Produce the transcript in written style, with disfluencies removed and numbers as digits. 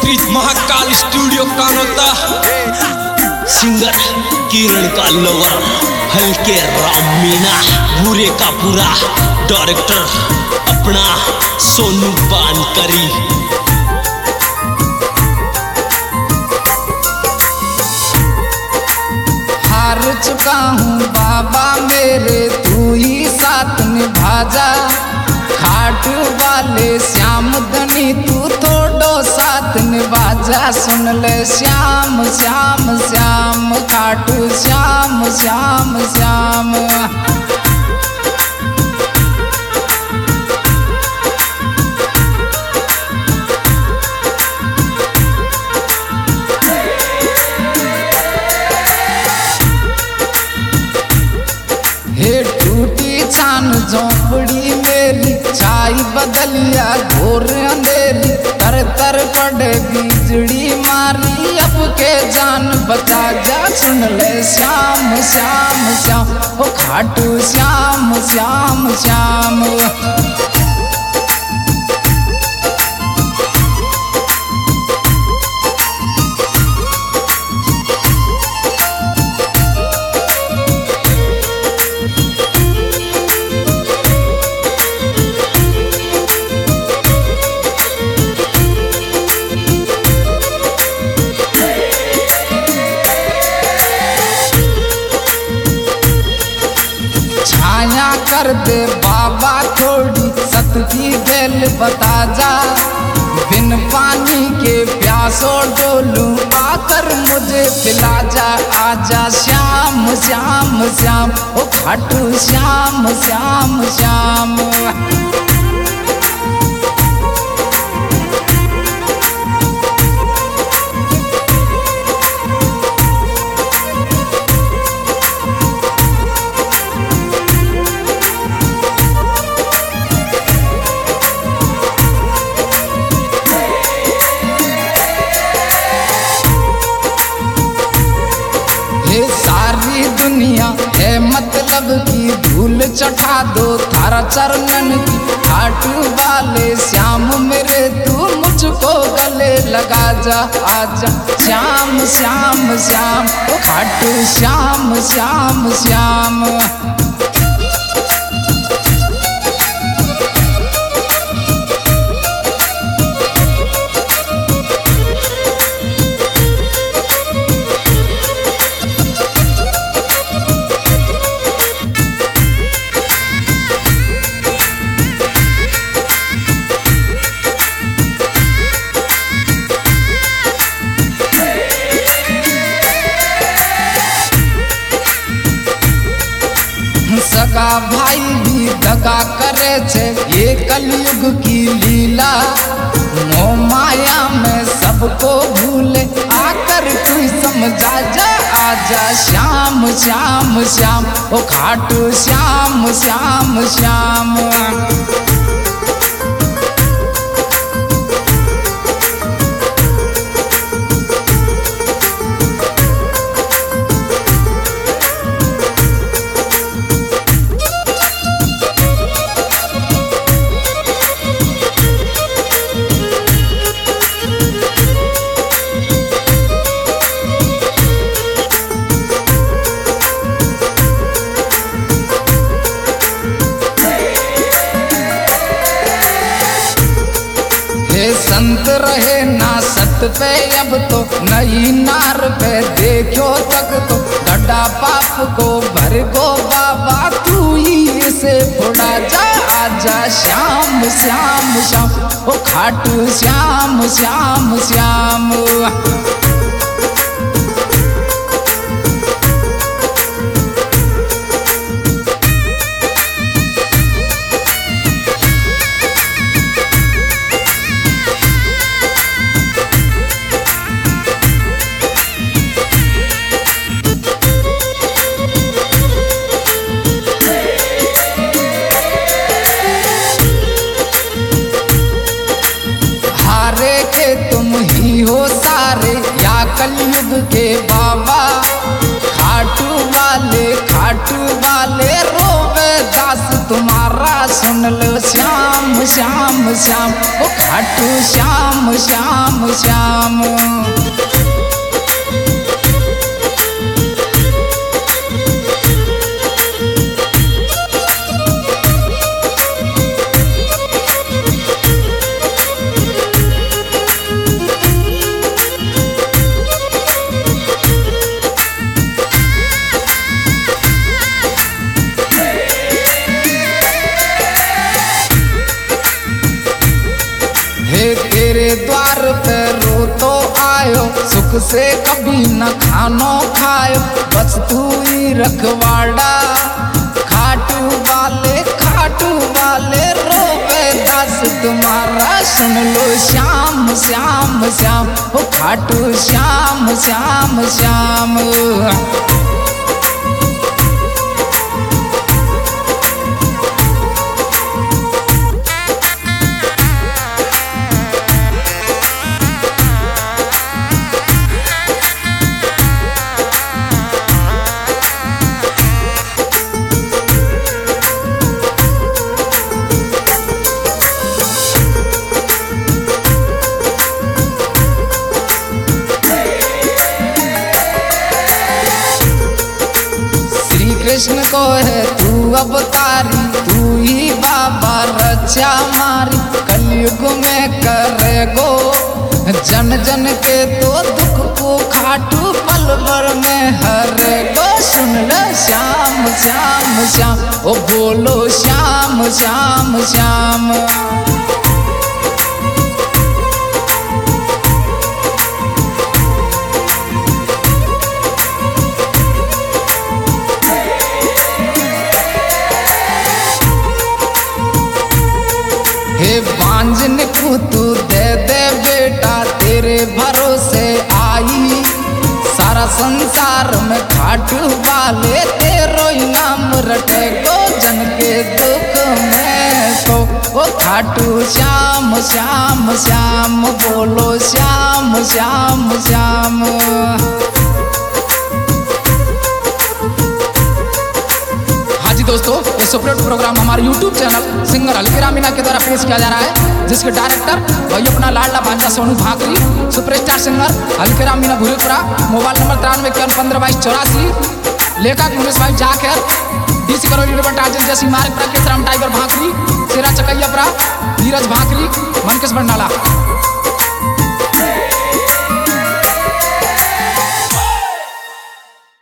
मिस्त्री Mahakal studio Kanota, singer Kiran का लोवर हल्के राम मीना, पूरे का पूरा डायरेक्टर अपना सोनू बानकरी। हार चुका हूँ बाबा मेरे, तू ही साथ निभा जा। खाट वाले श्याम धनी तू थोड़ो साथ निभा जा। सुन ले श्याम श्याम श्याम, खाटू श्याम श्याम श्याम। हे टूटी छान झोंपड़ी मेरी, छाई बदलिया घोर अंधेरी। तर तर पड़े बिजली मारी, अब के जान बचा जा। सुन ले श्याम श्याम श्याम, ओ खाटू श्याम श्याम श्याम। छाया कर दे बाबा थोड़ी, सत की गैल बता जा। बिन पानी के प्यासों डोलूं, आकर मुझे पिला जा। आजा श्याम श्याम श्याम, ओ खाटू श्याम श्याम श्याम। ये सारी दुनिया है मतलब की, धूल चढ़ा दो थारा चरणन की। खाटू वाले श्याम मेरे तू मुझको गले लगा जा। आजा श्याम श्याम श्याम, ओ खाटू श्याम श्याम श्याम। सगा भाई भी दगा करे छे, ये कलयुग की लीला। मोह माया में सबको भूले, आकर कोई समझा जा। आजा श्याम श्याम श्याम, ओ खाटू श्याम श्याम श्याम। संत रहे ना सत पे, अब तो नई नार पे देखो तक तो। गड्ढा पाप को भर गो बाबा, तू ही इसे फोड़ा जा। आजा श्याम श्याम श्याम, ओ खाटू श्याम श्याम श्याम। तुम ही हो सारे, श्याम श्याम श्याम, ओ खाटू श्याम श्याम श्याम। हे तेरे द्वार पे रो तो आयो, सुख से कभी न खानो खायो, बस तू ही रखवाड़ा। खाटू वाले रोवे दास तुम्हारा, सुन लो श्याम श्याम श्याम, ओ खाटू श्याम श्याम श्याम। कृष्ण को है तू अवतारी, तू ही बाबा रक्षा मारी। कलयुग में करेगो जन जन के तो दुख को, खाटू पल भर में हरेगो। सुन ले श्याम श्याम श्याम, ओ बोलो श्याम श्याम श्याम। हे बांझन को तू दे दे बेटा, तेरे भरोसे आई सारा संसार में। खाटू वाले तेरो ही नाम रटेगो, जन के दुख में तो, ओ खाटू श्याम श्याम श्याम, बोलो श्याम श्याम श्याम। दोस्तों ये सुपरहिट प्रोग्राम हमारे YouTube channel singer Halke Ram Meena के द्वारा पेश किया जा रहा है, जिसके डायरेक्टर भाई अपना लाडला भांजा सोनू भाकरी, superstar singer Halke Ram Meena Bhurepura. Mobile number 93152284। लेखक मुकेश भाई Jakher, DC Karoli river Tarzan जैसी मार्ग राकेश राम टाइगर भाकरी, शेरा चकैयापुरा, नीरज भाकरी, मनकेश बंडाला।